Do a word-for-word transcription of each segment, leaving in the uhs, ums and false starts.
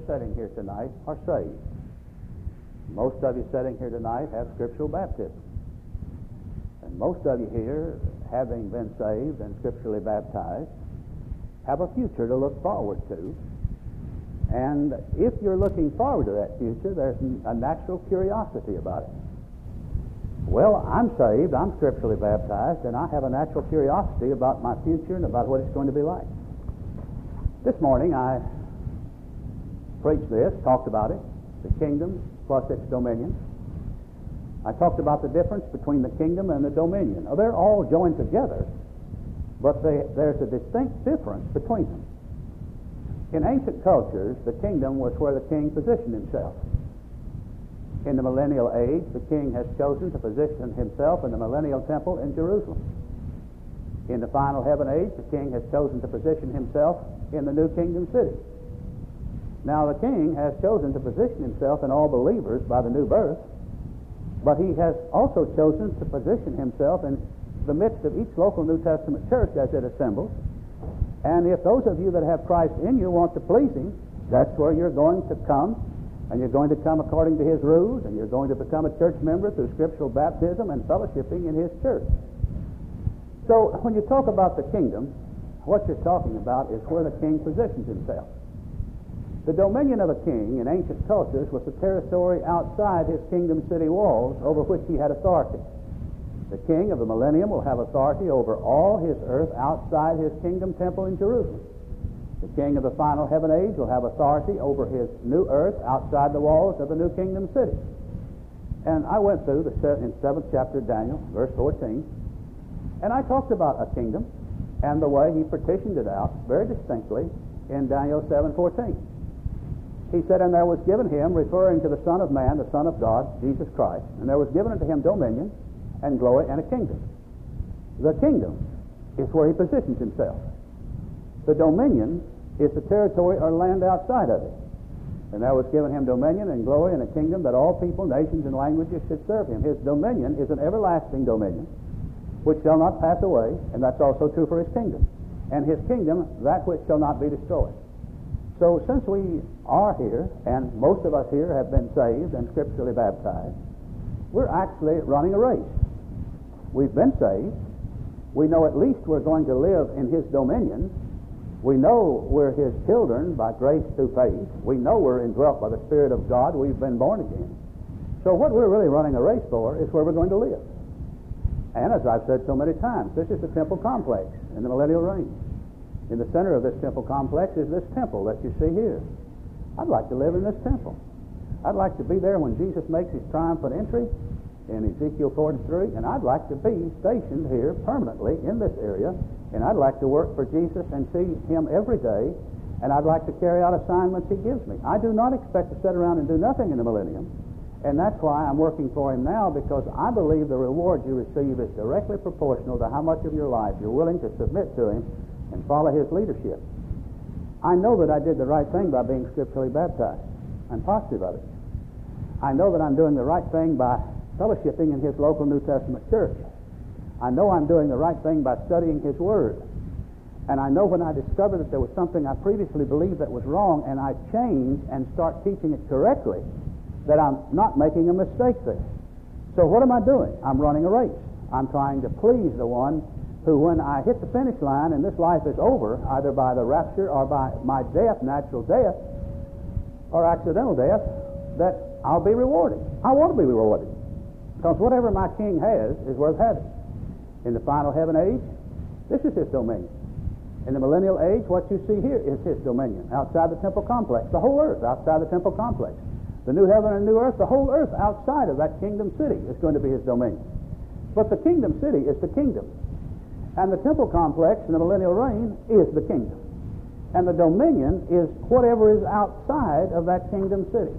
sitting here tonight are saved. Most of you sitting here tonight have scriptural baptism. And most of you here, having been saved and scripturally baptized, have a future to look forward to. And if you're looking forward to that future, there's a natural curiosity about it. Well, I'm saved, I'm scripturally baptized, and I have a natural curiosity about my future and about what it's going to be like. This morning I preached this, talked about it, the kingdom plus its dominion. I talked about the difference between the kingdom and the dominion. Now, they're all joined together, but they, there's a distinct difference between them. In ancient cultures, the kingdom was where the king positioned himself. In the millennial age, the king has chosen to position himself in the millennial temple in Jerusalem. In the final heaven age, the king has chosen to position himself in the new kingdom city. Now, the king has chosen to position himself in all believers by the new birth, but he has also chosen to position himself in the midst of each local New Testament church as it assembles. And if those of you that have Christ in you want to please him, that's where you're going to come, and you're going to come according to his rules, and you're going to become a church member through scriptural baptism and fellowshipping in his church. So when you talk about the kingdom, what you're talking about is where the king positions himself. The dominion of a king in ancient cultures was the territory outside his kingdom city walls over which he had authority. The king of the millennium will have authority over all his earth outside his kingdom temple in Jerusalem. The king of the final heaven age will have authority over his new earth outside the walls of the new kingdom city. And I went through the se- in seventh chapter of Daniel, verse fourteen, and I talked about a kingdom and the way he partitioned it out very distinctly in Daniel seven fourteen. He said, and there was given him, referring to the Son of Man, the Son of God, Jesus Christ, and there was given unto him dominion and glory and a kingdom. The kingdom is where he positions himself. The dominion is the territory or land outside of it. And there was given him dominion and glory and a kingdom that all people, nations, and languages should serve him. His dominion is an everlasting dominion which shall not pass away, and that's also true for his kingdom. And his kingdom, that which shall not be destroyed. So since we are here, and most of us here have been saved and scripturally baptized, we're actually running a race. We've been saved. We know at least we're going to live in his dominion. We know we're his children by grace through faith. We know we're indwelt by the Spirit of God. We've been born again. So what we're really running a race for is where we're going to live. And as I've said so many times, this is the temple complex in the millennial reign. In the center of this temple complex is this temple that you see here. I'd like to live in this temple. I'd like to be there when Jesus makes his triumphant entry in Ezekiel forty-three, and I'd like to be stationed here permanently in this area, and I'd like to work for Jesus and see him every day, and I'd like to carry out assignments he gives me. I do not expect to sit around and do nothing in the millennium, and that's why I'm working for him now, because I believe the reward you receive is directly proportional to how much of your life you're willing to submit to him and follow his leadership. I know that I did the right thing by being scripturally baptized. I'm positive of it. I know that I'm doing the right thing by fellowshipping in his local New Testament church. I know I'm doing the right thing by studying his word. And I know when I discover that there was something I previously believed that was wrong, and I change and start teaching it correctly, that I'm not making a mistake there. So what am I doing? I'm running a race. I'm trying to please the one who, when I hit the finish line and this life is over, either by the rapture or by my death, natural death, or accidental death, that I'll be rewarded. I want to be rewarded. Because whatever my king has is worth having. In the final heaven age, this is his dominion. In the millennial age, what you see here is his dominion. Outside the temple complex, the whole earth outside the temple complex. The new heaven and new earth, the whole earth outside of that kingdom city is going to be his dominion. But the kingdom city is the kingdom. And the temple complex in the millennial reign is the kingdom. And the dominion is whatever is outside of that kingdom city.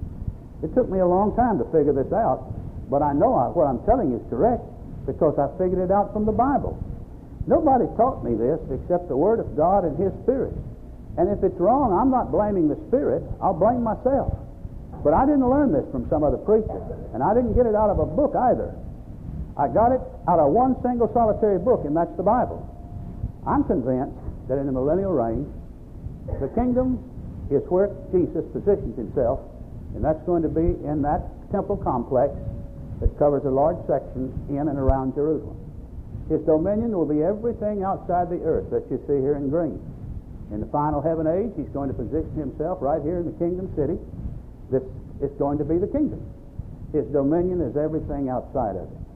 It took me a long time to figure this out, but I know I, what I'm telling you is correct because I figured it out from the Bible. Nobody taught me this except the Word of God and His Spirit. And if it's wrong, I'm not blaming the Spirit. I'll blame myself. But I didn't learn this from some other preacher, and I didn't get it out of a book either. I got it out of one single solitary book, and that's the Bible. I'm convinced that in the millennial reign, the kingdom is where Jesus positions himself, and that's going to be in that temple complex that covers a large section in and around Jerusalem. His dominion will be everything outside the earth that you see here in green. In the final heaven age, he's going to position himself right here in the kingdom city. This is going to be the kingdom. His dominion is everything outside of it.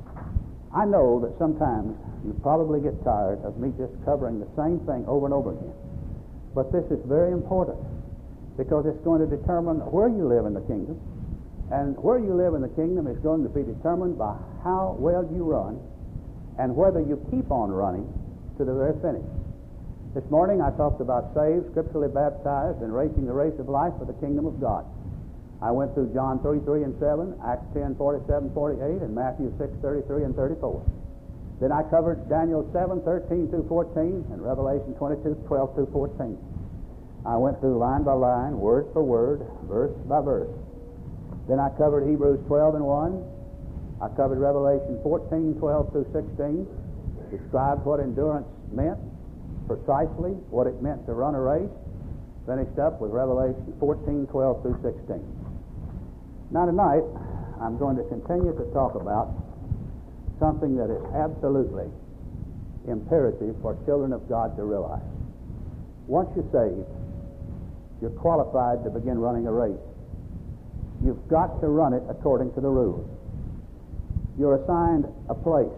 I know that sometimes you probably get tired of me just covering the same thing over and over again. But this is very important because it's going to determine where you live in the kingdom. And where you live in the kingdom is going to be determined by how well you run and whether you keep on running to the very finish. This morning I talked about saved, scripturally baptized, and racing the race of life for the kingdom of God. I went through John three, three and seven, Acts ten, forty-seven, forty-eight, and Matthew six, thirty-three and thirty-four. Then I covered Daniel seven, thirteen through fourteen, and Revelation twenty-two, twelve through fourteen. I went through line by line, word for word, verse by verse. Then I covered Hebrews twelve and one. I covered Revelation fourteen, twelve through sixteen, described what endurance meant, precisely what it meant to run a race. Finished up with Revelation fourteen, twelve through sixteen. Now tonight, I'm going to continue to talk about something that is absolutely imperative for children of God to realize. Once you're saved, you're qualified to begin running a race. You've got to run it according to the rules. You're assigned a place,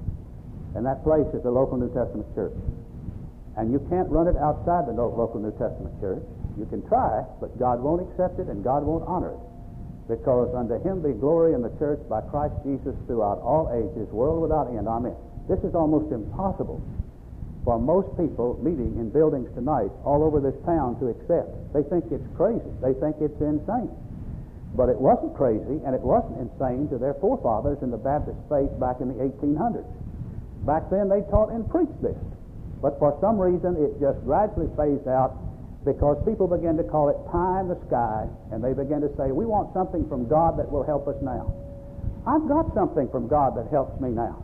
and that place is the local New Testament church. And you can't run it outside the local New Testament church. You can try, but God won't accept it and God won't honor it. Because unto him be glory in the church by Christ Jesus throughout all ages, world without end. Amen. This is almost impossible for most people meeting in buildings tonight all over this town to accept. They think it's crazy. They think it's insane. But it wasn't crazy and it wasn't insane to their forefathers in the Baptist faith back in the eighteen hundreds. Back then they taught and preached this. But for some reason it just gradually phased out because people began to call it pie in the sky, and they began to say, we want something from God that will help us now. I've got something from God that helps me now.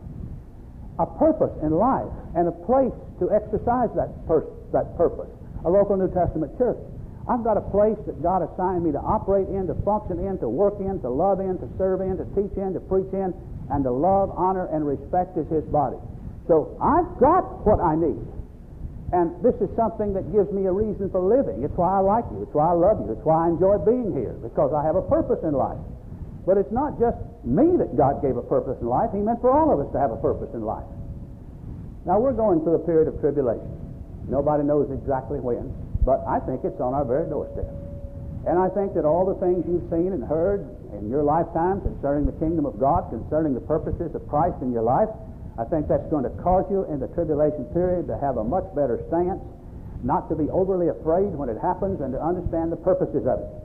A purpose in life and a place to exercise that, pur- that purpose. A local New Testament church. I've got a place that God assigned me to operate in, to function in, to work in, to love in, to serve in, to teach in, to preach in, and to love, honor, and respect as his body. So I've got what I need. And this is something that gives me a reason for living. It's why I like you. It's why I love you. It's why I enjoy being here, because I have a purpose in life. But it's not just me that God gave a purpose in life. He meant for all of us to have a purpose in life. Now, we're going through a period of tribulation. Nobody knows exactly when, but I think it's on our very doorstep. And I think that all the things you've seen and heard in your lifetime concerning the kingdom of God, concerning the purposes of Christ in your life, I think that's going to cause you in the tribulation period to have a much better stance, not to be overly afraid when it happens, and to understand the purposes of it.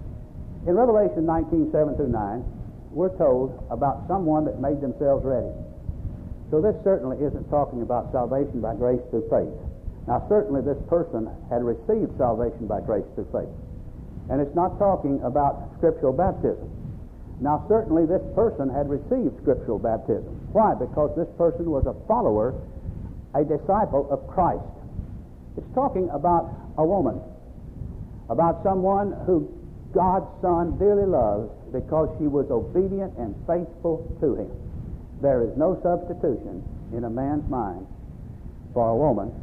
In Revelation nineteen, seven through nine, we're told about someone that made themselves ready. So this certainly isn't talking about salvation by grace through faith. Now certainly this person had received salvation by grace through faith. And it's not talking about scriptural baptism. Now certainly this person had received scriptural baptism. Why? Because this person was a follower, a disciple of Christ. It's talking about a woman, about someone who God's Son dearly loves because she was obedient and faithful to him. There is no substitution in a man's mind for a woman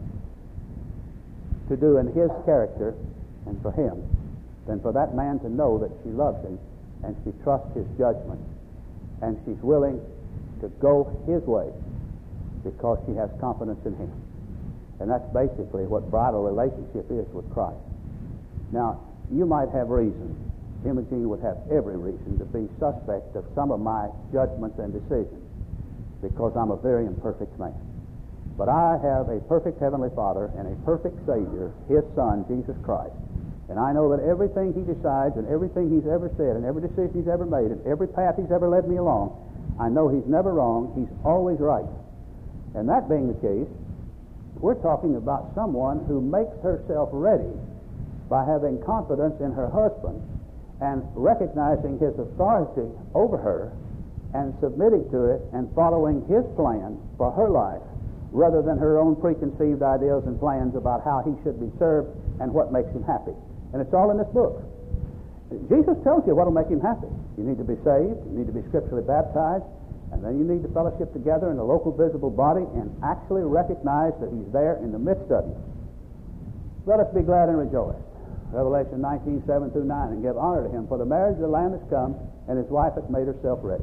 to do in his character and for him than for that man to know that she loves him and she trusts his judgment and she's willing to go his way because she has confidence in him. And that's basically what bridal relationship is with Christ. Now, you might have reason, Imogene would have every reason to be suspect of some of my judgments and decisions because I'm a very imperfect man. But I have a perfect Heavenly Father and a perfect Savior, his Son, Jesus Christ. And I know that everything he decides and everything he's ever said and every decision he's ever made and every path he's ever led me along, I know he's never wrong. He's always right. And that being the case, we're talking about someone who makes herself ready by having confidence in her husband and recognizing his authority over her and submitting to it and following his plan for her life rather than her own preconceived ideas and plans about how he should be served and what makes him happy. And it's all in this book. Jesus tells you what will make him happy. You need to be saved, you need to be scripturally baptized, and then you need to fellowship together in the local visible body and actually recognize that he's there in the midst of you. Let us be glad and rejoice. Revelation nineteen, seven through nine, and give honor to him, for the marriage of the Lamb has come, and his wife hath made herself ready.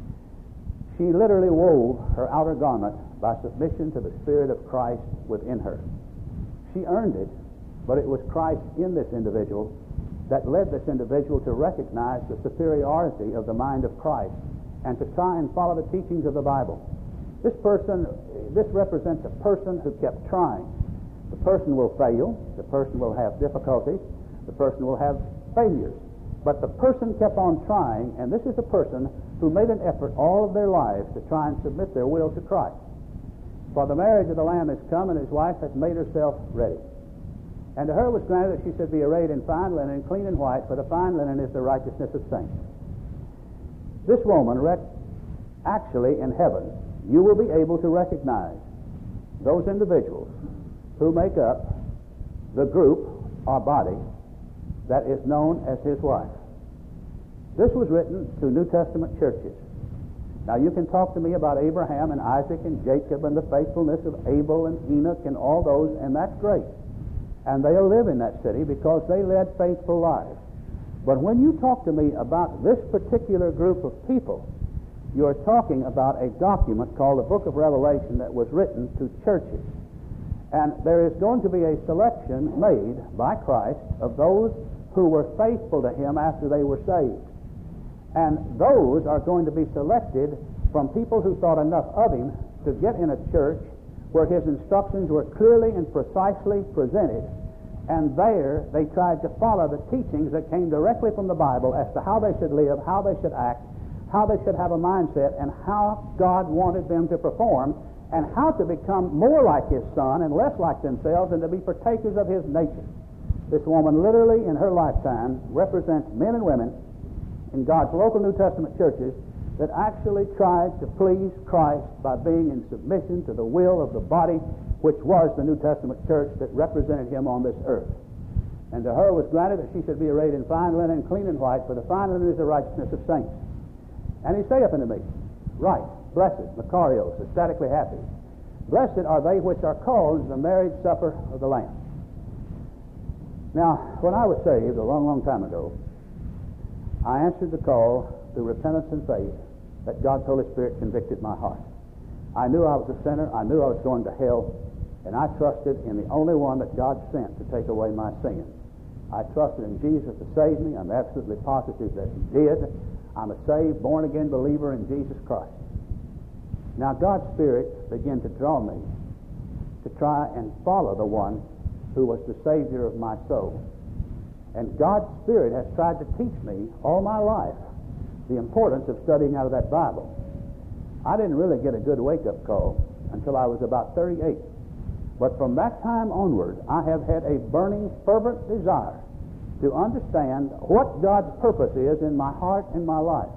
She literally wove her outer garment by submission to the Spirit of Christ within her. She earned it, but it was Christ in this individual that led this individual to recognize the superiority of the mind of Christ and to try and follow the teachings of the Bible. This person, this represents a person who kept trying. The person will fail, the person will have difficulties, the person will have failures. But the person kept on trying, and this is a person who made an effort all of their lives to try and submit their will to Christ. For the marriage of the Lamb has come, and his wife hath made herself ready. And to her was granted that she should be arrayed in fine linen, clean and white, for the fine linen is the righteousness of saints. This woman, rec- actually in heaven, you will be able to recognize those individuals who make up the group or body that is known as his wife. This was written to New Testament churches. Now you can talk to me about Abraham and Isaac and Jacob and the faithfulness of Abel and Enoch and all those, and that's great. And they'll live in that city because they led faithful lives. But when you talk to me about this particular group of people, you're talking about a document called the Book of Revelation that was written to churches. And there is going to be a selection made by Christ of those who were faithful to him after they were saved. And those are going to be selected from people who thought enough of him to get in a church where his instructions were clearly and precisely presented. And there they tried to follow the teachings that came directly from the Bible as to how they should live, how they should act, how they should have a mindset, and how God wanted them to perform, and how to become more like his Son and less like themselves, and to be partakers of his nature. This woman literally in her lifetime represents men and women in God's local New Testament churches that actually tried to please Christ by being in submission to the will of the body, which was the New Testament church that represented him on this earth. And to her was granted that she should be arrayed in fine linen, clean and white, for the fine linen is the righteousness of saints. And he saith unto me, right, blessed, Makarios, ecstatically happy, blessed are they which are called to the marriage supper of the Lamb. Now, when I was saved a long, long time ago, I answered the call through repentance and faith that God's Holy Spirit convicted my heart. I knew I was a sinner. I knew I was going to hell, and I trusted in the only one that God sent to take away my sins. I trusted in Jesus to save me. I'm absolutely positive that he did. I'm a saved, born-again believer in Jesus Christ. Now God's Spirit began to draw me to try and follow the one who was the Savior of my soul. And God's Spirit has tried to teach me all my life the importance of studying out of that Bible. I didn't really get a good wake-up call until I was about thirty-eight. But from that time onward, I have had a burning, fervent desire to understand what God's purpose is in my heart and my life.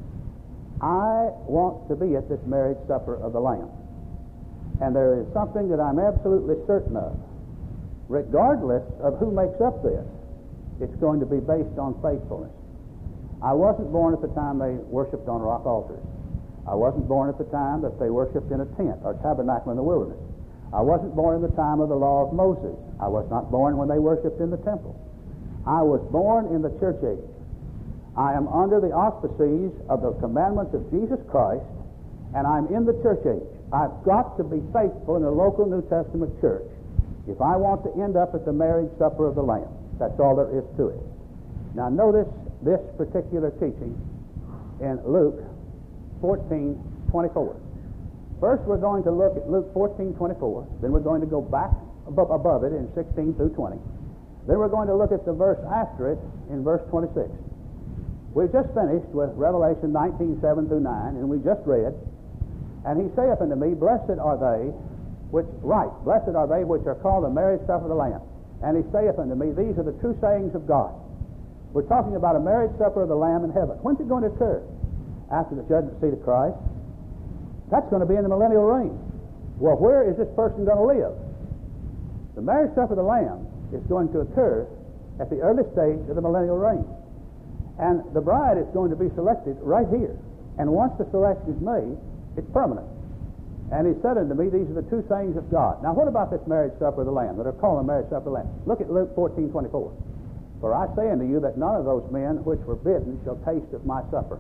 I want to be at this marriage supper of the Lamb. And there is something that I'm absolutely certain of. Regardless of who makes up this, it's going to be based on faithfulness. I wasn't born at the time they worshipped on rock altars. I wasn't born at the time that they worshipped in a tent or tabernacle in the wilderness. I wasn't born in the time of the law of Moses. I was not born when they worshipped in the temple. I was born in the church age. I am under the auspices of the commandments of Jesus Christ, and I'm in the church age. I've got to be faithful in the local New Testament church if I want to end up at the marriage supper of the Lamb. That's all there is to it. Now notice this particular teaching in Luke fourteen twenty-four. First we're going to look at Luke fourteen twenty-four, then we're going to go back above, above it in sixteen through twenty. Then we're going to look at the verse after it in verse twenty-six. We've just finished with Revelation nineteen, seven through nine, and we just read, and he saith unto me, blessed are they which, right, blessed are they which are called the marriage supper of the Lamb. And he saith unto me, these are the true sayings of God. We're talking about a marriage supper of the Lamb in heaven. When's it going to occur? After the judgment seat of Christ. That's going to be in the millennial reign. Well, where is this person going to live? The marriage supper of the Lamb is going to occur at the early stage of the millennial reign. And the bride is going to be selected right here. And once the selection is made, it's permanent. And he said unto me, these are the two sayings of God. Now what about this marriage supper of the Lamb, that are called the marriage supper of the Lamb? Look at Luke fourteen twenty-four. For I say unto you that none of those men which were bidden shall taste of my supper.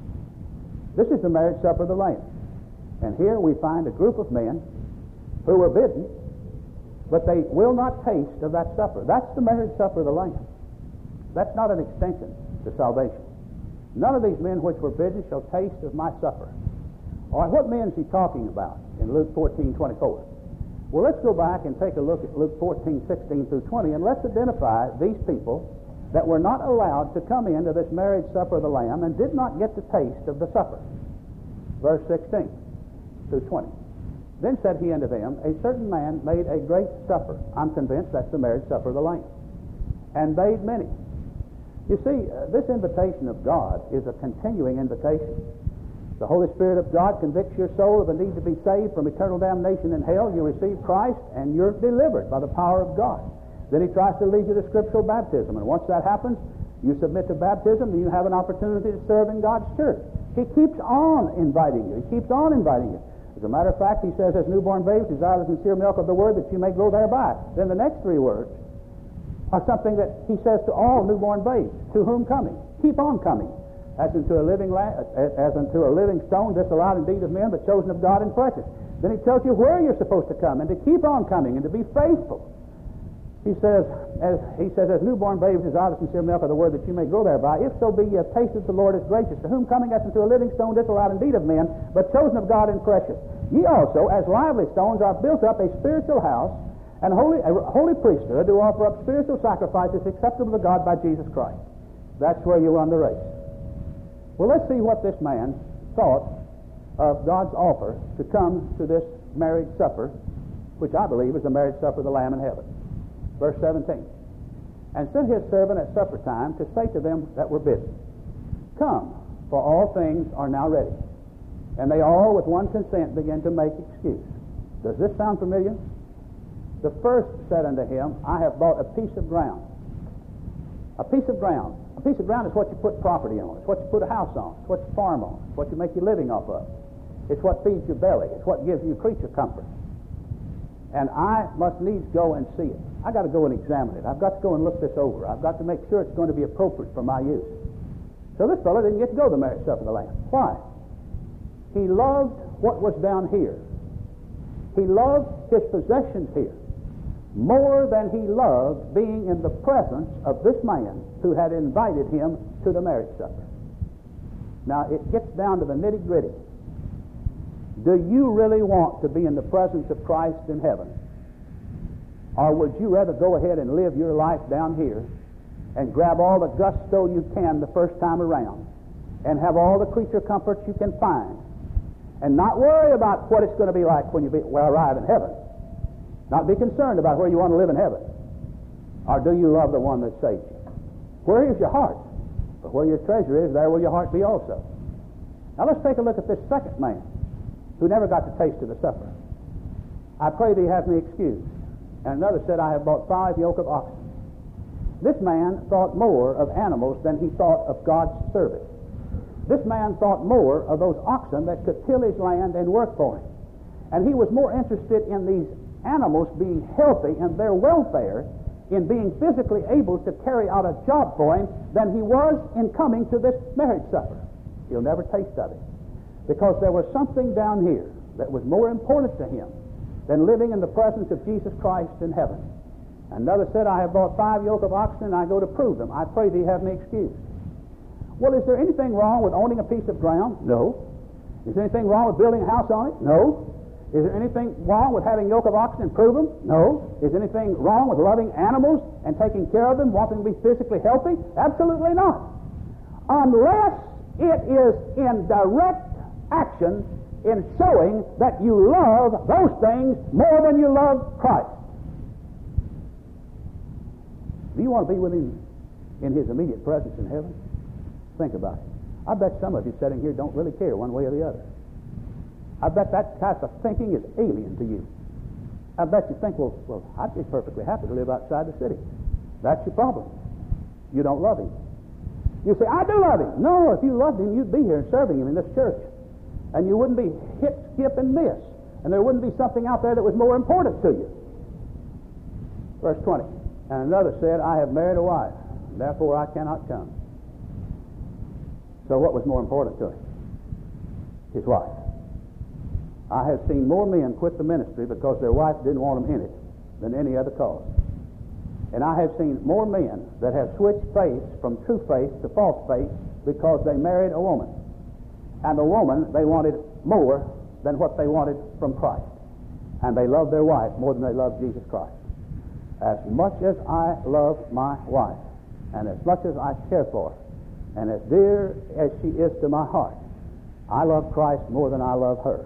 This is the marriage supper of the Lamb. And here we find a group of men who were bidden, but they will not taste of that supper. That's the marriage supper of the Lamb. That's not an extension to salvation. None of these men which were bidden shall taste of my supper. All right, what men is he talking about in Luke fourteen twenty-four? Well, let's go back and take a look at Luke fourteen sixteen through twenty, and let's identify these people that were not allowed to come into this marriage supper of the Lamb and did not get the taste of the supper. Verse sixteen through twenty. Then said he unto them, a certain man made a great supper. I'm convinced that's the marriage supper of the Lamb. And bade many. You see, uh, this invitation of God is a continuing invitation. The Holy Spirit of God convicts your soul of the need to be saved from eternal damnation in hell. You receive Christ, and you're delivered by the power of God. Then he tries to lead you to scriptural baptism. And once that happens, you submit to baptism, and you have an opportunity to serve in God's church. He keeps on inviting you. He keeps on inviting you. As a matter of fact, he says, as newborn babes desire the sincere milk of the word, that you may grow thereby. Then the next three words are something that he says to all newborn babes. To whom coming? Keep on coming. As unto a living la- as unto a living stone, disallowed indeed of men, but chosen of God and precious. Then he tells you where you're supposed to come and to keep on coming and to be faithful. He says, as he says, as newborn babes desire the sincere milk of the word, that you may grow thereby. If so be ye have tasted the Lord is gracious, to whom coming as unto a living stone, disallowed indeed of men, but chosen of God and precious. Ye also, as lively stones, are built up a spiritual house and holy, a holy priesthood to offer up spiritual sacrifices acceptable to God by Jesus Christ. That's where you run the race. Well, let's see what this man thought of God's offer to come to this marriage supper, which I believe is the marriage supper of the Lamb in heaven. Verse seventeen. And sent his servant at supper time to say to them that were bidden, come, for all things are now ready. And they all with one consent began to make excuse. Does this sound familiar? The first said unto him, I have bought a piece of ground. A piece of ground. A piece of ground is what you put property on. It's what you put a house on. It's what you farm on. It's what you make your living off of. It's what feeds your belly. It's what gives you creature comfort. And I must needs go and see it. I got to go and examine it. I've got to go and look this over. I've got to make sure it's going to be appropriate for my use. So this fellow didn't get to go to the marriage supper of the Lamb. Why? He loved what was down here. He loved his possessions here more than he loved being in the presence of this man who had invited him to the marriage supper. Now, it gets down to the nitty-gritty. Do you really want to be in the presence of Christ in heaven? Or would you rather go ahead and live your life down here and grab all the gusto you can the first time around and have all the creature comforts you can find and not worry about what it's going to be like when you be, well, arrive in heaven? Not be concerned about where you want to live in heaven. Or do you love the one that saved you? Where is your heart? For where your treasure is, there will your heart be also. Now let's take a look at this second man who never got to taste of the supper. I pray thee have me excused. And another said, I have bought five yoke of oxen. This man thought more of animals than he thought of God's service. This man thought more of those oxen that could till his land and work for him. And he was more interested in these animals being healthy and their welfare, in being physically able to carry out a job for him, than he was in coming to this marriage supper. He'll never taste of it, because there was something down here that was more important to him than living in the presence of Jesus Christ in heaven. Another said, I have bought five yoke of oxen, and I go to prove them. I pray thee have me excused. Well, is there anything wrong with owning a piece of ground? No. Is there anything wrong with building a house on it? No. Is there anything wrong with having yoke of oxen and prove them? No. Is there anything wrong with loving animals and taking care of them, wanting to be physically healthy? Absolutely not. Unless it is in direct action in showing that you love those things more than you love Christ. Do you want to be with him in his immediate presence in heaven? Think about it. I bet some of you sitting here don't really care one way or the other. I bet that type of thinking is alien to you. I bet you think, well, well, I'd be perfectly happy to live outside the city. That's your problem. You don't love Him. You say, I do love Him. No, if you loved Him, you'd be here serving Him in this church. And you wouldn't be hit, skip, and miss. And there wouldn't be something out there that was more important to you. Verse twenty. And another said, I have married a wife, therefore I cannot come. So what was more important to him? His wife. I have seen more men quit the ministry because their wife didn't want them in it than any other cause. And I have seen more men that have switched faith from true faith to false faith because they married a woman. And the woman they wanted more than what they wanted from Christ. And they loved their wife more than they loved Jesus Christ. As much as I love my wife, and as much as I care for her, and as dear as she is to my heart, I love Christ more than I love her.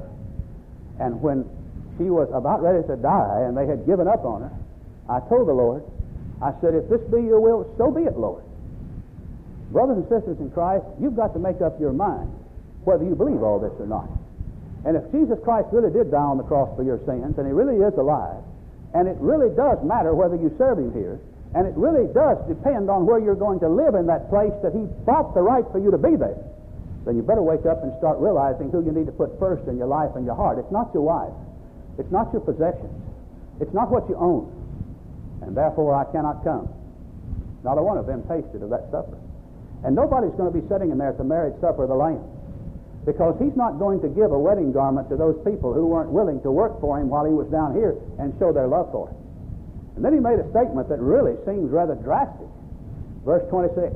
And when she was about ready to die and they had given up on her, I told the Lord, I said, if this be your will, so be it, Lord. Brothers and sisters in Christ, you've got to make up your mind whether you believe all this or not. And if Jesus Christ really did die on the cross for your sins, and He really is alive, and it really does matter whether you serve Him here, and it really does depend on where you're going to live in that place that He bought the right for you to be there, then you better wake up and start realizing who you need to put first in your life and your heart. It's not your wife. It's not your possessions. It's not what you own. And therefore I cannot come. Not a one of them tasted of that supper. And nobody's going to be sitting in there at the marriage supper of the Lamb, because He's not going to give a wedding garment to those people who weren't willing to work for Him while He was down here and show their love for Him. And then He made a statement that really seems rather drastic. Verse twenty-six.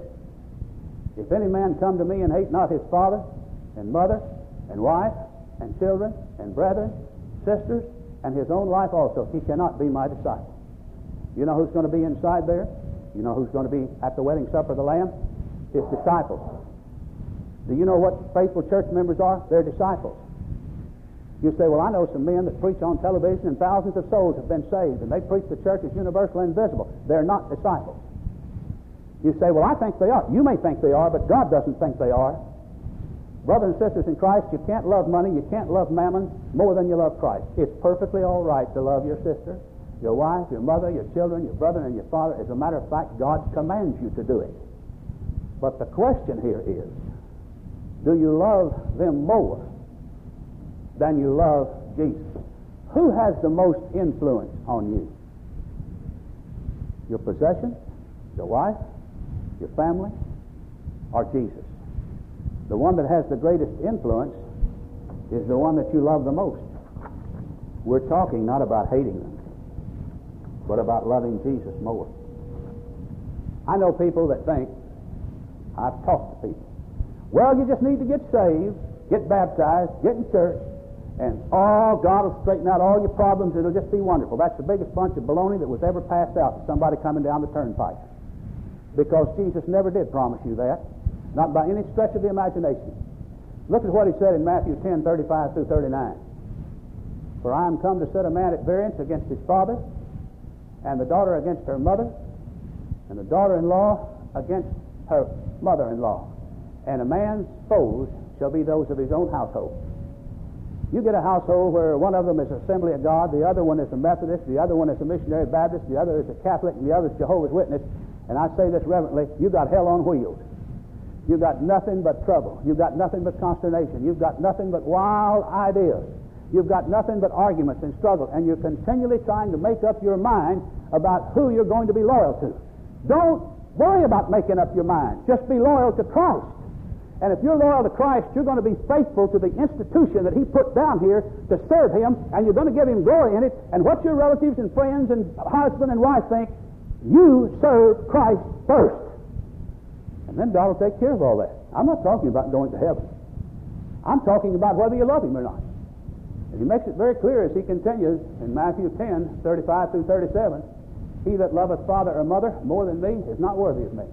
If any man come to me and hate not his father and mother and wife and children and brethren, sisters, and his own life also, he cannot be my disciple. You know who's going to be inside there? You know who's going to be at the wedding supper of the Lamb? His disciples. Do you know what faithful church members are? They're disciples. You say, well, I know some men that preach on television and thousands of souls have been saved, and they preach the church is universal and invisible. They're not disciples. You say, well, I think they are. You may think they are, but God doesn't think they are. Brothers and sisters in Christ, you can't love money, you can't love mammon more than you love Christ. It's perfectly all right to love your sister, your wife, your mother, your children, your brother, and your father. As a matter of fact, God commands you to do it. But the question here is, do you love them more than you love Jesus? Who has the most influence on you? Your possessions, your wife, your family, or Jesus? The one that has the greatest influence is the one that you love the most. We're talking not about hating them, but about loving Jesus more. I know people that think, I've talked to people, well, you just need to get saved, get baptized, get in church, and oh, God will straighten out all your problems. It'll just be wonderful. That's the biggest bunch of baloney that was ever passed out to somebody coming down the turnpike. Because Jesus never did promise you that, not by any stretch of the imagination. Look at what He said in Matthew ten, thirty-five through thirty-nine. For I am come to set a man at variance against his father, and the daughter against her mother, and the daughter-in-law against her mother-in-law. And a man's foes shall be those of his own household. You get a household where one of them is Assembly of God, the other one is a Methodist, the other one is a Missionary Baptist, the other is a Catholic, and the other is Jehovah's Witness. And I say this reverently, you got hell on wheels. You've got nothing but trouble. You've got nothing but consternation. You've got nothing but wild ideas. You've got nothing but arguments and struggle. And you're continually trying to make up your mind about who you're going to be loyal to. Don't worry about making up your mind. Just be loyal to Christ. And if you're loyal to Christ, you're going to be faithful to the institution that He put down here to serve Him, and you're going to give Him glory in it. And what your relatives and friends and husband and wife think, you serve Christ first. And then God will take care of all that. I'm not talking about going to heaven. I'm talking about whether you love Him or not. And He makes it very clear as He continues in Matthew ten, thirty-five through thirty-seven, he that loveth father or mother more than me is not worthy of me.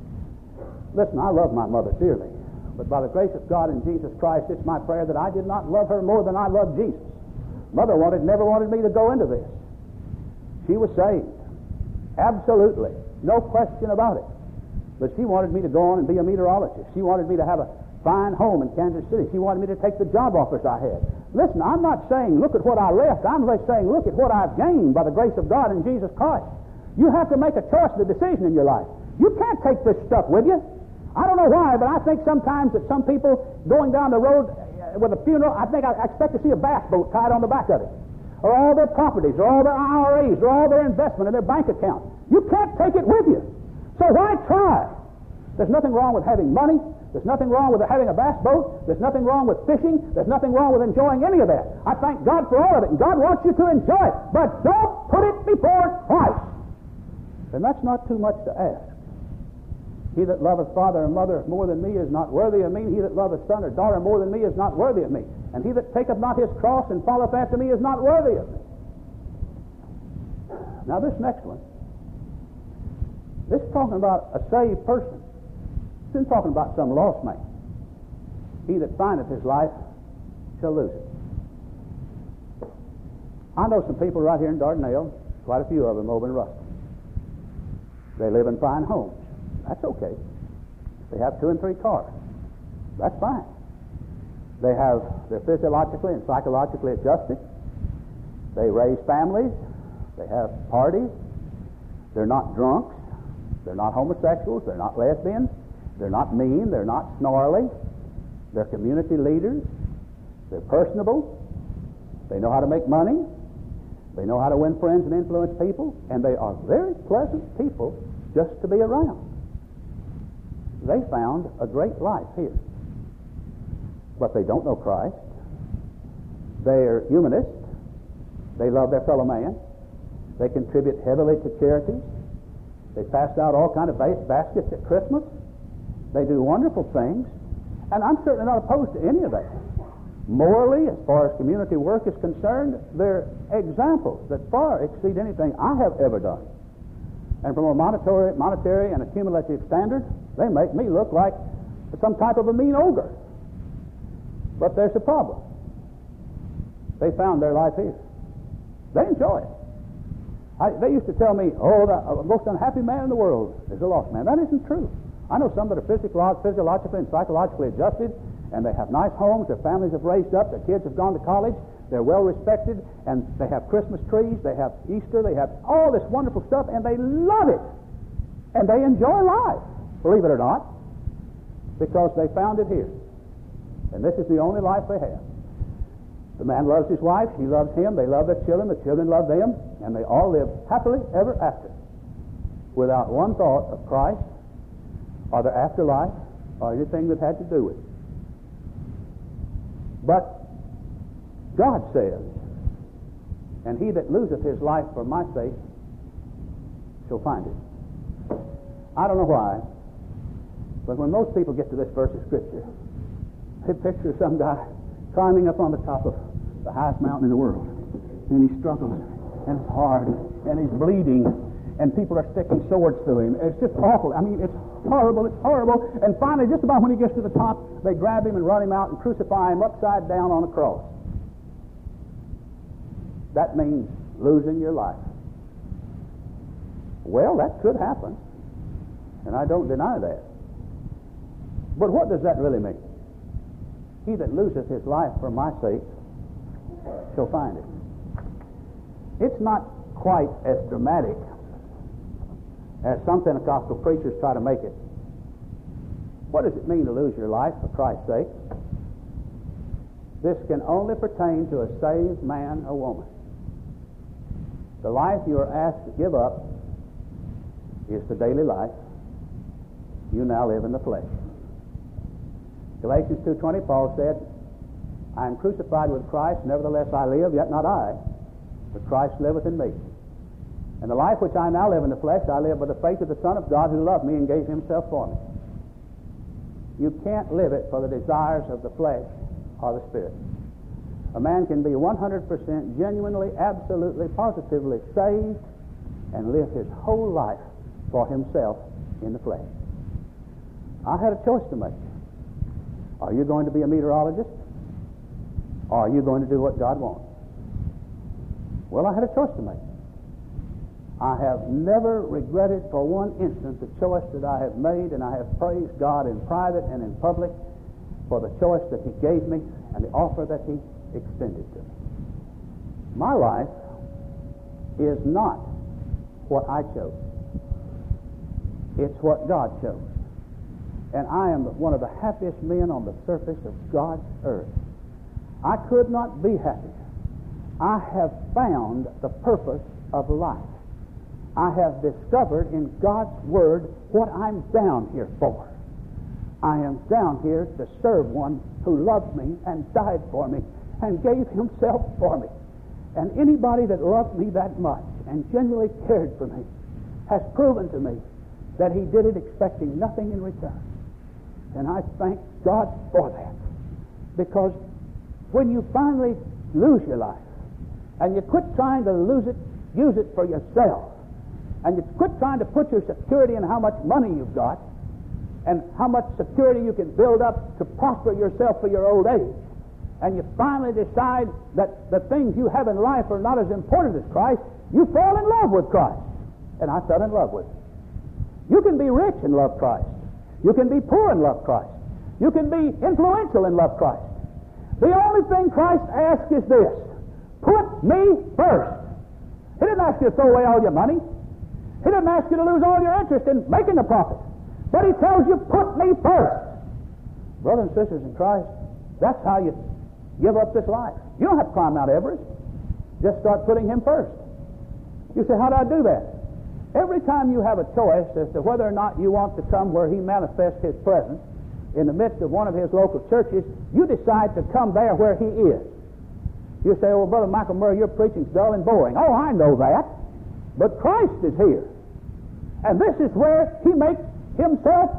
Listen, I love my mother dearly, but by the grace of God in Jesus Christ, it's my prayer that I did not love her more than I loved Jesus. Mother wanted, never wanted me to go into this. She was saved. Absolutely. No question about it. But she wanted me to go on and be a meteorologist. She wanted me to have a fine home in Kansas City. She wanted me to take the job offers I had. Listen, I'm not saying look at what I left. I'm just saying look at what I've gained by the grace of God in Jesus Christ. You have to make a choice and a decision in your life. You can't take this stuff with you. I don't know why, but I think sometimes that some people going down the road with a funeral, I think I expect to see a bass boat tied on the back of it. Or all their properties, or all their I R As, or all their investment and their bank account. You can't take it with you. So why try? There's nothing wrong with having money. There's nothing wrong with having a bass boat. There's nothing wrong with fishing. There's nothing wrong with enjoying any of that. I thank God for all of it, and God wants you to enjoy it. But don't put it before Christ. And that's not too much to ask. He that loveth father and mother more than me is not worthy of me. He that loveth son or daughter more than me is not worthy of me. And he that taketh not his cross and followeth after me is not worthy of me. Now this next one, this is talking about a saved person. This isn't talking about some lost man. He that findeth his life shall lose it. I know some people right here in Dardanelle, quite a few of them over in Ruston. They live in fine homes. That's okay. They have two and three cars. That's fine. They have, they're physiologically and psychologically adjusted. They raise families. They have parties. They're not drunks. They're not homosexuals. They're not lesbians. They're not mean. They're not snarly. They're community leaders. They're personable. They know how to make money. They know how to win friends and influence people. And they are very pleasant people just to be around. They found a great life here. But they don't know Christ. They're humanists. They love their fellow man. They contribute heavily to charities. They pass out all kind of bas- baskets at Christmas. They do wonderful things. And I'm certainly not opposed to any of that. Morally, as far as community work is concerned, they're examples that far exceed anything I have ever done. And from a monetary, monetary and accumulative standard, they make me look like some type of a mean ogre. But there's a problem. They found their life here. They enjoy it. I, they used to tell me, oh, the uh, most unhappy man in the world is a lost man. That isn't true. I know some that are physical, physiologically and psychologically adjusted, and they have nice homes, their families have raised up, their kids have gone to college, they're well respected, and they have Christmas trees, they have Easter, they have all this wonderful stuff, and they love it. And they enjoy life, believe it or not, because they found it here. And this is the only life they have. The man loves his wife, she loves him, they love their children, the children love them, and they all live happily ever after, without one thought of Christ or the afterlife or anything that had to do with it. But God says, and he that loseth his life for my sake shall find it. I don't know why, but when most people get to this verse of Scripture, they picture some guy climbing up on the top of the highest mountain in the world, and he struggles, and it's hard, and he's bleeding, and people are sticking swords through him. It's just awful. I mean, it's horrible, it's horrible. And finally, just about when he gets to the top, they grab him and run him out and crucify him upside down on a cross. That means losing your life. Well, that could happen, and I don't deny that. But what does that really mean? He that loseth his life for my sake shall find it. It's not quite as dramatic as some Pentecostal preachers try to make it. What does it mean to lose your life for Christ's sake? This can only pertain to a saved man or woman. The life you are asked to give up is the daily life. You now live in the flesh. Galatians two twenty, Paul said, I am crucified with Christ, nevertheless I live, yet not I, but Christ liveth in me. And the life which I now live in the flesh, I live by the faith of the Son of God who loved me and gave himself for me. You can't live it for the desires of the flesh or the spirit. A man can be one hundred percent genuinely, absolutely, positively saved and live his whole life for himself in the flesh. I had a choice to make. Are you going to be a meteorologist? Or are you going to do what God wants? Well, I had a choice to make. I have never regretted for one instant the choice that I have made, and I have praised God in private and in public for the choice that he gave me and the offer that he extended to me. My life is not what I chose. It's what God chose. And I am one of the happiest men on the surface of God's earth. I could not be happier. I have found the purpose of life. I have discovered in God's Word what I'm down here for. I am down here to serve one who loved me and died for me and gave himself for me. And anybody that loved me that much and genuinely cared for me has proven to me that he did it expecting nothing in return. And I thank God for that. Because when you finally lose your life and you quit trying to lose it, use it for yourself, and you quit trying to put your security in how much money you've got and how much security you can build up to prosper yourself for your old age, and you finally decide that the things you have in life are not as important as Christ, you fall in love with Christ. And I fell in love with him. You can be rich and love Christ. You can be poor and love Christ. You can be influential and love Christ. The only thing Christ asks is this: put me first. He didn't ask you to throw away all your money. He didn't ask you to lose all your interest in making a profit. But he tells you, put me first. Brothers and sisters in Christ, that's how you give up this life. You don't have to climb Mount Everest. Just start putting him first. You say, how do I do that? Every time you have a choice as to whether or not you want to come where he manifests his presence in the midst of one of his local churches, you decide to come there where he is. You say, oh, Brother Michael Murray, your preaching's dull and boring. Oh, I know that. But Christ is here. And this is where he makes himself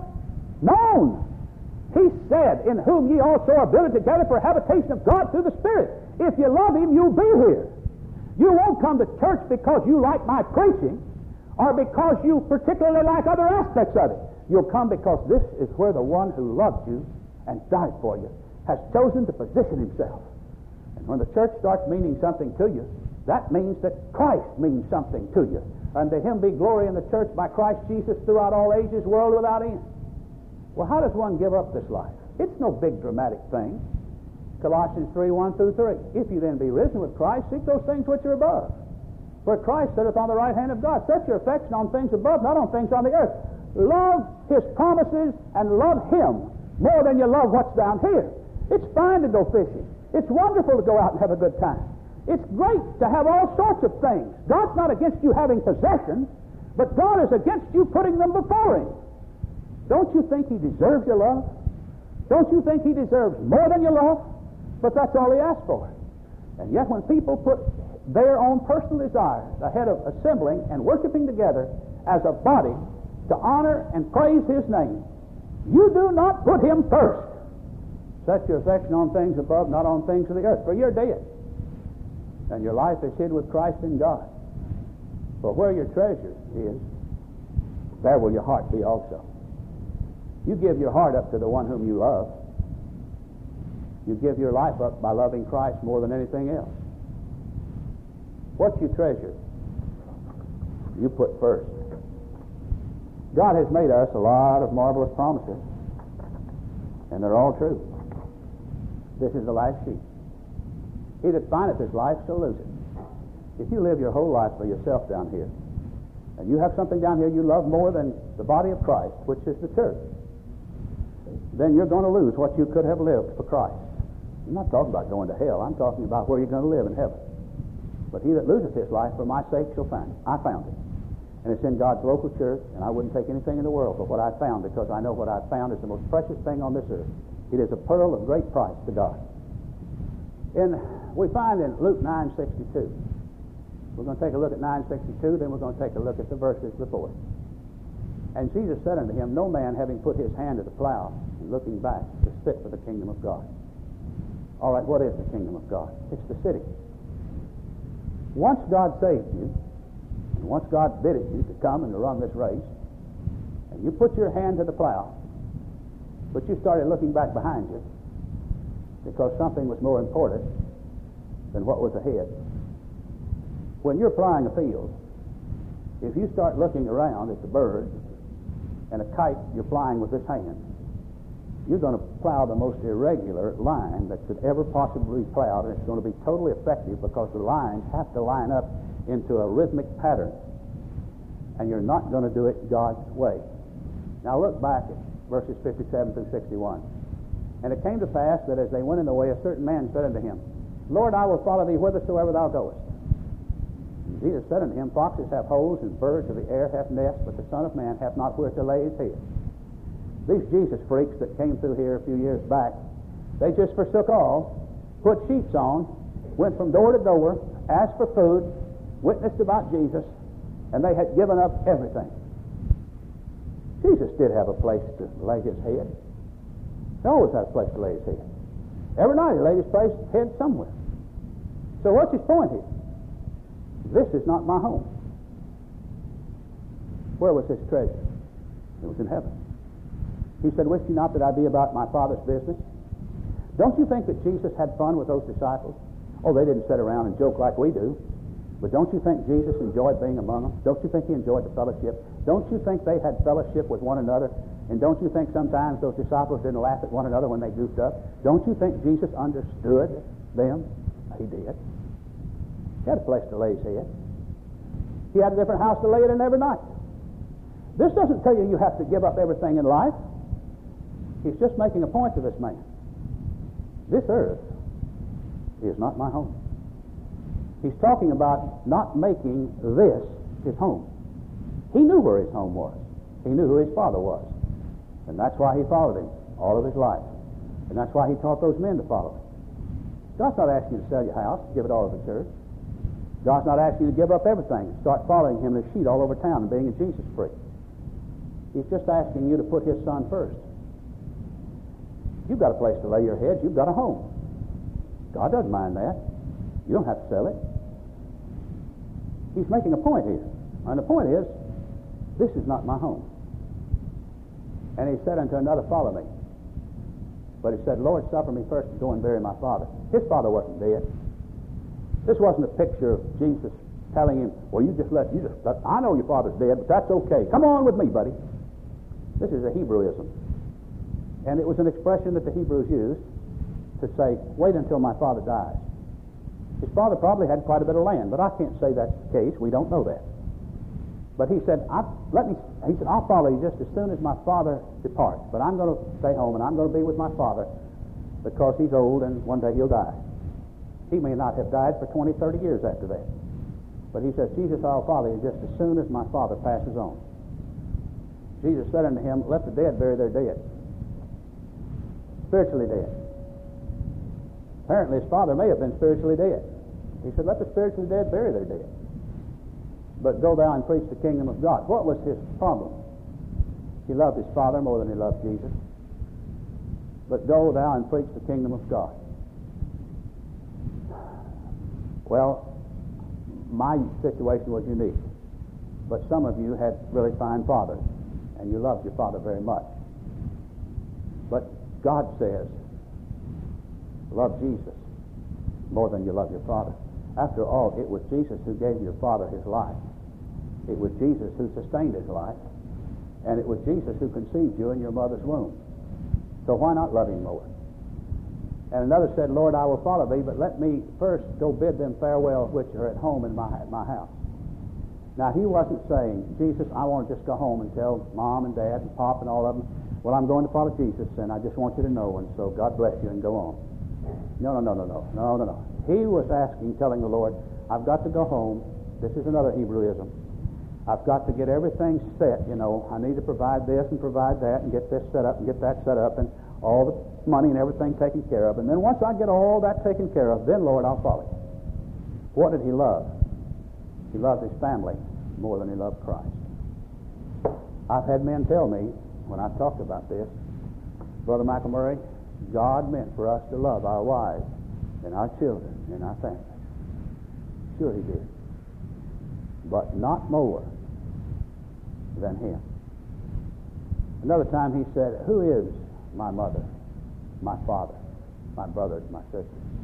known. He said, in whom ye also are built together for habitation of God through the Spirit. If you love him, you'll be here. You won't come to church because you like my preaching or because you particularly like other aspects of it. You'll come because this is where the one who loved you and died for you has chosen to position himself. And when the church starts meaning something to you, that means that Christ means something to you. Unto him be glory in the church by Christ Jesus throughout all ages, world without end. Well, how does one give up this life? It's no big dramatic thing. Colossians three, one through three. If you then be risen with Christ, seek those things which are above, where Christ sitteth on the right hand of God. Set your affection on things above, not on things on the earth. Love his promises and love him more than you love what's down here. It's fine to go fishing. It's wonderful to go out and have a good time. It's great to have all sorts of things. God's not against you having possessions, but God is against you putting them before him. Don't you think he deserves your love? Don't you think he deserves more than your love? But that's all he asks for. And yet when people put their own personal desires ahead of assembling and worshiping together as a body to honor and praise his name, you do not put him first. Set your affection on things above, not on things of the earth, for you're dead. And your life is hid with Christ in God. For where your treasure is, there will your heart be also. You give your heart up to the one whom you love. You give your life up by loving Christ more than anything else. What you treasure, you put first. God has made us a lot of marvelous promises, and they're all true. This is the last sheet. He that findeth his life shall lose it. If you live your whole life for yourself down here, and you have something down here you love more than the body of Christ, which is the church, then you're going to lose what you could have lived for Christ. I'm not talking about going to hell. I'm talking about where you're going to live in heaven. But he that loseth his life for my sake shall find it. I found it. And it's in God's local church, and I wouldn't take anything in the world for what I found, because I know what I found is the most precious thing on this earth. It is a pearl of great price to God. And we find in Luke nine sixty-two. We're going to take a look at nine sixty-two, then we're going to take a look at the verses before it. And Jesus said unto him, no man having put his hand to the plow and looking back is fit for the kingdom of God. All right, what is the kingdom of God? It's the city. Once God saved you, and once God bidded you to come and to run this race, and you put your hand to the plow, but you started looking back behind you because something was more important than what was ahead. When you're plowing a field, if you start looking around at the birds and a kite you're flying with this hand, you're going to plow the most irregular line that could ever possibly be plowed, and it's going to be totally effective because the lines have to line up into a rhythmic pattern, and you're not going to do it God's way. Now look back at verses fifty-seven through sixty-one. And it came to pass that as they went in the way, a certain man said unto him, Lord, I will follow thee whithersoever thou goest. And Jesus said unto him, Foxes have holes, and birds of the air have nests, but the Son of Man hath not where to lay his head. These Jesus freaks that came through here a few years back, they just forsook all, put sheets on, went from door to door, asked for food, witnessed about Jesus, and they had given up everything. Jesus did have a place to lay his head. He always had a place to lay his head. Every night he laid his place, head somewhere. So what's his point here? This is not my home. Where was his treasure? It was in heaven. He said, Wist ye not that I be about my Father's business? Don't you think that Jesus had fun with those disciples? Oh, they didn't sit around and joke like we do. But don't you think Jesus enjoyed being among them? Don't you think he enjoyed the fellowship? Don't you think they had fellowship with one another? And don't you think sometimes those disciples didn't laugh at one another when they goofed up? Don't you think Jesus understood them? He did. He had a place to lay his head. He had a different house to lay it in every night. This doesn't tell you you have to give up everything in life. He's just making a point to this man. This earth is not my home. He's talking about not making this his home. He knew where his home was. He knew who his Father was. And that's why he followed him all of his life. And that's why he taught those men to follow him. God's not asking you to sell your house, give it all to the church. God's not asking you to give up everything and start following him in a sheet all over town and being a Jesus freak. He's just asking you to put his Son first. You've got a place to lay your head. You've got a home. God doesn't mind that. You don't have to sell it. He's making a point here. And the point is, this is not my home. And he said unto another, Follow me. But he said, Lord, suffer me first to go and bury my father. His father wasn't dead. This wasn't a picture of Jesus telling him, well, you just let, you just let, I know your father's dead, but that's okay. Come on with me, buddy. This is a Hebrewism. And it was an expression that the Hebrews used to say, wait until my father dies. His father probably had quite a bit of land, but I can't say that's the case. We don't know that. But he said, I, let me, he said, I'll follow you just as soon as my father departs. But I'm going to stay home and I'm going to be with my father because he's old and one day he'll die. He may not have died for twenty, thirty years after that. But he says, Jesus, I'll follow you just as soon as my father passes on. Jesus said unto him, let the dead bury their dead. Spiritually dead. Apparently his father may have been spiritually dead. He said, let the spiritually dead bury their dead. But go thou and preach the kingdom of God. What was his problem? He loved his father more than he loved Jesus. But go thou and preach the kingdom of God. Well, my situation was unique. But some of you had really fine fathers, and you loved your father very much. But God says, love Jesus more than you love your father. After all, it was Jesus who gave your father his life. It was Jesus who sustained his life. And it was Jesus who conceived you in your mother's womb. So why not love him more? And another said, Lord, I will follow thee, but let me first go bid them farewell which are at home in my, my house. Now, he wasn't saying, Jesus, I want to just go home and tell Mom and Dad and Pop and all of them, well, I'm going to follow Jesus, and I just want you to know, and so God bless you, and go on. No, no, no, no, no, no, no, no. He was asking, telling the Lord, I've got to go home. This is another Hebrewism. I've got to get everything set, you know. I need to provide this and provide that and get this set up and get that set up and all the money and everything taken care of. And then once I get all that taken care of, then, Lord, I'll follow you. What did he love? He loved his family more than he loved Christ. I've had men tell me, when I talked about this, Brother Michael Murray, God meant for us to love our wives and our children and our families. Sure he did. But not more than him. Another time he said, who is my mother, my father, my brothers, my sisters?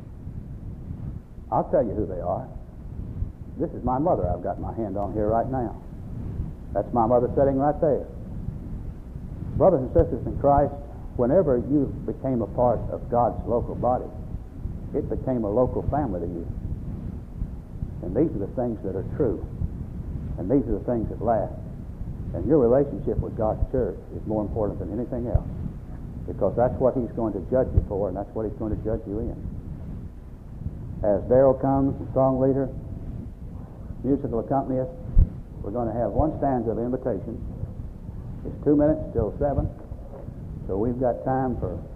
I'll tell you who they are. This is my mother I've got my hand on here right now. That's my mother sitting right there. Brothers and sisters in Christ, whenever you became a part of God's local body, it became a local family to you. And these are the things that are true. And these are the things that last. And your relationship with God's church is more important than anything else, because that's what He's going to judge you for, and that's what He's going to judge you in. As Darrell comes, the song leader, musical accompanist, we're going to have one stanza of invitation. It's two minutes till seven, so we've got time for